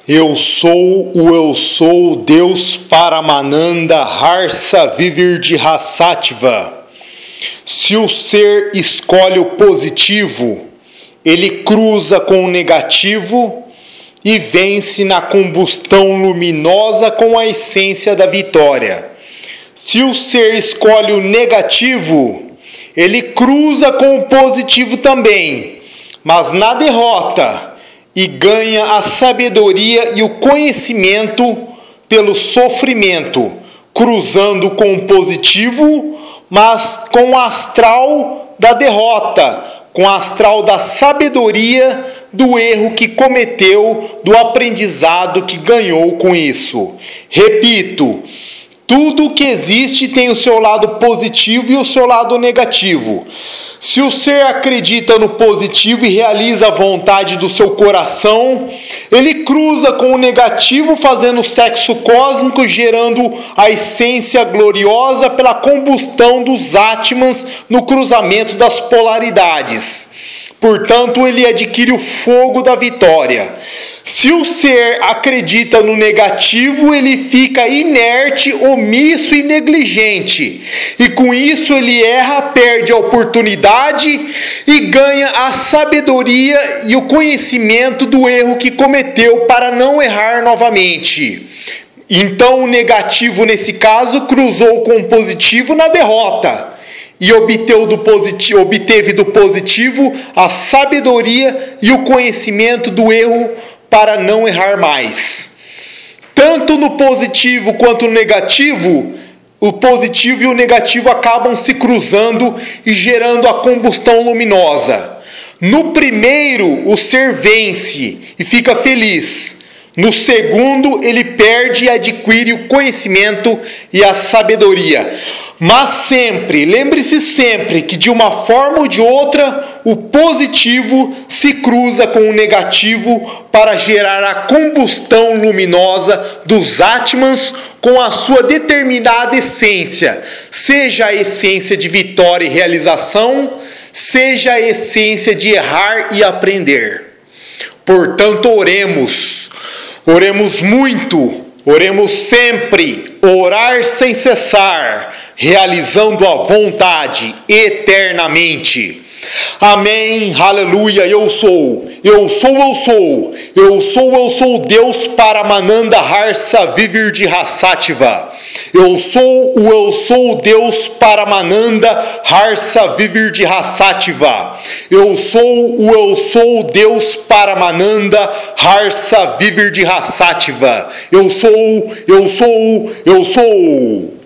Eu sou Deus Paramananda Harsa Vivirdiha Sattva. Se o ser escolhe o positivo, ele cruza com o negativo e vence na combustão luminosa com a essência da vitória. Se o ser escolhe o negativo, ele cruza com o positivo também, mas na derrota, e ganha a sabedoria e o conhecimento pelo sofrimento, cruzando com o positivo, mas com o astral da derrota, com o astral da sabedoria do erro que cometeu, do aprendizado que ganhou com isso. Repito, tudo que existe tem o seu lado positivo e o seu lado negativo. Se o ser acredita no positivo e realiza a vontade do seu coração, ele cruza com o negativo, fazendo sexo cósmico, gerando a essência gloriosa pela combustão dos Atmans no cruzamento das polaridades. Portanto, ele adquire o fogo da vitória. Se o ser acredita no negativo, ele fica inerte, omisso e negligente. E com isso ele erra, perde a oportunidade e ganha a sabedoria e o conhecimento do erro que cometeu para não errar novamente. Então o negativo, nesse caso, cruzou com o positivo na derrota. E obteve do positivo a sabedoria e o conhecimento do erro para não errar mais. Tanto no positivo quanto no negativo, o positivo e o negativo acabam se cruzando e gerando a combustão luminosa. No primeiro, o ser vence e fica feliz. No segundo, ele perde e adquire o conhecimento e a sabedoria. Mas sempre, lembre-se sempre que de uma forma ou de outra, o positivo se cruza com o negativo para gerar a combustão luminosa dos Atmans com a sua determinada essência. Seja a essência de vitória e realização, seja a essência de errar e aprender. Portanto, oremos. Oremos muito, oremos sempre, orar sem cessar, realizando a vontade eternamente. Amém, aleluia, eu sou Deus Paramananda Harsa Vivirdiha Sattva. Eu sou Deus Paramananda Harsa Vivirdiha Sattva. Eu sou Deus Paramananda Harsa Vivirdiha Sattva. Eu sou.